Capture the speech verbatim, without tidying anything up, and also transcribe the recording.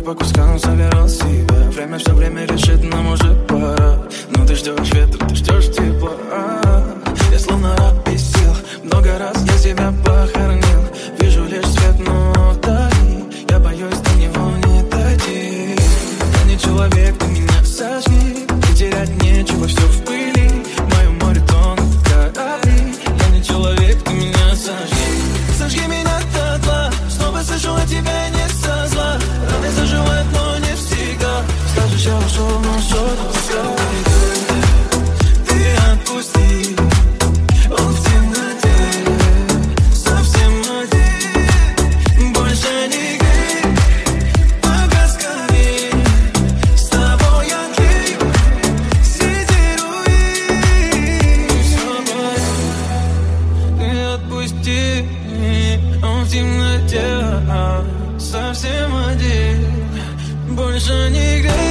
ты по кускам собирал себя. Время все время решит, нам уже пора. Но ты ждешь ветра, ты ждешь тепла. Я словно раб без сил. Много раз я себя похоронил. Вижу лишь свет, но вдали я боюсь до него не дойти. Я не человек, ты меня сожги. И терять нечего, все в пыли. Мое море тонут корабли. Я не человек, ты меня сожги. Сожги меня дотла. Снова слышу от тебя не со зла. Раны заживают, но не всегда. Скажешь, я ушел, но что-то скажешь. Ты отпусти. Он в темноте совсем один. Больше не грей. Пока скорей. С тобой я клею. Среди руин. Ты отпусти. Он в темноте совсем один. Больше не грей.